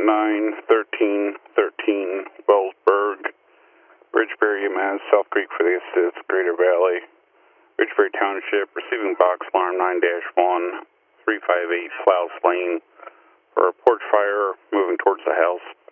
91313 Wellsburg, Ridgeberry, Mass, South Creek for the assist, Greater Valley, Ridgeberry Township, receiving box alarm 9-1, 358 Flouse Lane for a porch fire moving towards the house.